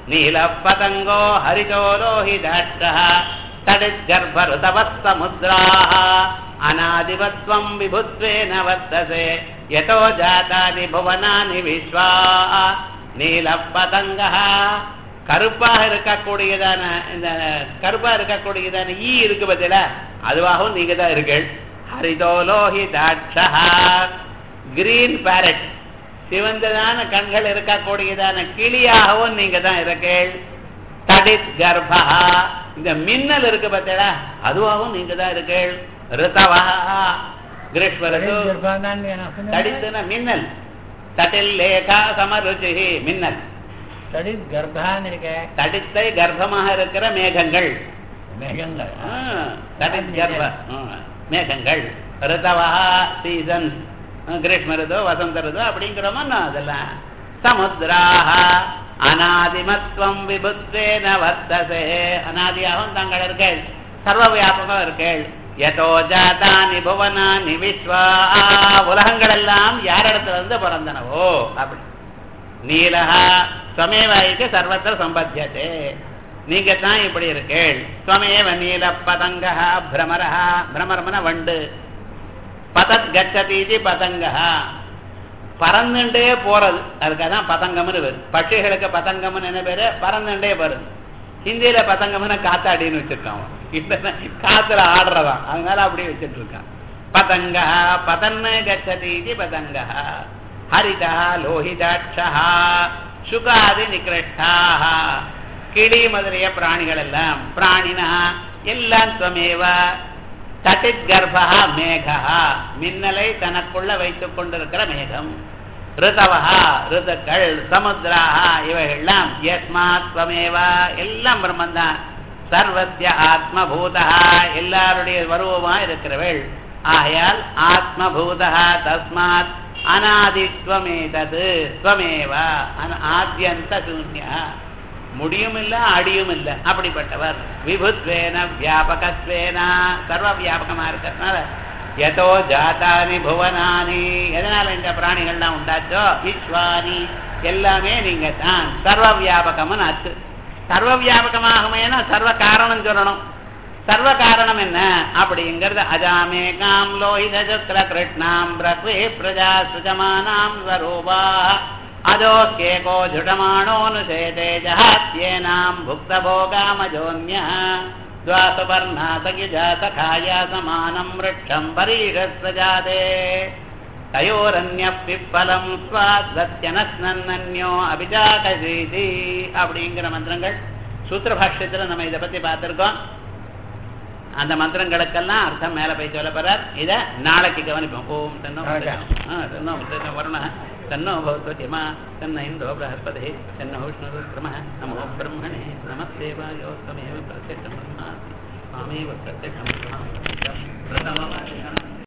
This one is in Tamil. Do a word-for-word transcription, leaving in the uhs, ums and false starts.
நீலப்பதங்கோ ஹரிதோ லோஹிதாட்சः தடித்கர்ப்பருதவத் சமுத்ராः அநாதிவத்வம் விபுத்வேன வர்த்தசே யதோ ஜாதாதி புவனானி விஸ்வா. நீலப்பதங்கः கருப்பாக இருக்கக்கூடியதான இந்த கருப்பா இருக்கக்கூடியதான ஈ இருக்கு பதில அதுவாகவும் நீங்க தான் இருக்கீள். ஹரிதோலோஹிதாட்சः கிரீன் பேரட் சிவந்ததான கண்கள் இருக்கக்கூடியதான கிளியாகவும் நீங்க தான் இருக்கீள். தடித் கர்ப்பா இந்த மின்னல் இருக்கு பார்த்தா அதுவாகவும் நீங்க தான் இருக்கீள். ரிதவா கிரீஷ்ம ரிது தடித்துன மின்னல் தட்டில் லேகா சமருச்சி மின்னல் தடித் கர்ப்பான்னு இருக்க தடித்தை கர்ப்பமாக இருக்கிற மேகங்கள் மேகங்கள் தடித் கர்ப்ப மேகங்கள் ரிதவா சீசன் கிரீஷ்ம ரிது வசந்த ரிது அப்படிங்கிறோமா அதெல்லாம். சமுத்ராஹ அநாதிமத்வம் விபுத்வேன வர்த்தசே அநாதியாகவும் தாங்கள் இருக்கேள் சர்வ வியாபகம் இருக்கேள். யதோ ஜாதானி புவனானி விஸ்வா உலகங்கள் எல்லாம் யாரிடத்துல இருந்து பிறந்தனவோ அப்படி. நீலஹா ஸ்வமேவாய்க்கு சர்வத்திர சம்பத்தியதே நீங்க தான் இப்படி இருக்கேள். ஸ்வமேவ நீல பதங்க பிரமரா பிரமரமன வண்டு பதத் கச்சதீதி பதங்க பறந்துண்டே போறது அதுக்காதான் பதங்கம்னு வருது. பட்சிகளுக்கு பதங்கம்னு என்ன பேரு பறந்துண்டே வருது. ஹிந்தியில பதங்கம்னு காத்தாடின்னு வச்சிருக்கான் இப்ப காத்துல ஆடுறதான் அதனால அப்படியே வச்சுட்டு இருக்கான். பதங்க பதன்னு கச்சதீதி பதங்க ஹரிதா லோஹிதாட்சா சுகாதி நிகிருஷ்டாஹ கிளி முதலிய பிராணிகள் எல்லாம் பிராணினா எல்லாம் துவமேவ. தட்டித் கர்ப்பா மேகா மின்னலை தனக்குள்ள வைத்துக் கொண்டிருக்கிற மேகம். ரிதவா ரிதுக்கள் சமுத்ராஹ இவைகள்லாம் யஸ்மாத் துவமேவ எல்லாம் பிரம்மந்தான். சர்வஸ்ய ஆத்மபூதா எல்லாருடைய வருவமா இருக்கிறவள் ஆகையால் ஆத்மபூதா தஸ்மாத் அநாதித்வமேதது ஸ்வமேவ ஆத்யந்த சூன்யா முடியும் இல்ல அடியும் இல்ல அப்படிப்பட்டவர். விபுத்வேன வியாபகத்வேன சர்வ வியாபகமா இருக்கிறதுனால யதோ ஜாதானி புவனானி எதனால இந்த பிராணிகள்லாம் உண்டாச்சோ விஸ்வானி எல்லாமே நீங்க தான் சர்வ வியாபகம்னு ஆச்சு. சர்வ வியாபகமாகுமேனா சர்வ காரணம் சொல்லணும். சர்வ காரணம் என்ன அப்படிங்கிறது அஜாமேகாம் லோஹிதஜத்ர கிருஷ்ணாம் பிரக்வே பிரஜா சுஜமானாம் ஸ்வரூபா அதோ கேகோ ஜுடமானோனுசேதே ஜஹாத்யேனாம் புக்தபோகாமஜோன்ய துவாசுபர்ணாசகிஜாசகாயா சமானம் வ்ருட்சம் பரீஷஸ்வஜாதே தயோரன்யப் பிப்பலம் ஸ்வாத்வத்யனஸ்னன்யோ அபிஜாகசீதி அப்படிங்கிற மந்திரங்கள் சூத்திர பாஷ்யத்தில் நம்ம இதை பத்தி பார்த்திருக்கோம். அந்த மந்திரங்களுக்கெல்லாம் அர்த்தம் மேல போய் சொல்ல போறார். இதை நாளைக்கு கவனிப்போம். ஓம் தன்னோ தன்னோ வருண தன்னோ பௌத்வதிமா தன்ன இந்தோ பிரஹஸ்பதி தன்னோ விஷ்ணுருக்ரம நமோ பிரம்மணே நமஸ்தேவாயோ தமேவ பிரத்யக்ஷம் பிரம்மாஸ்மி மாமேவ பிரத்யக்ஷம் பிரம்ம